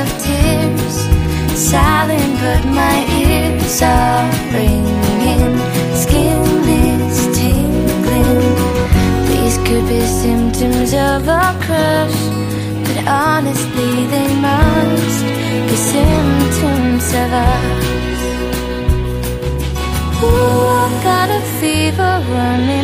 of tears, silent but my ears are ringing, skin is tingling. These could be symptoms of a crush, but honestly they must be symptoms of us. Ooh, I've got a fever running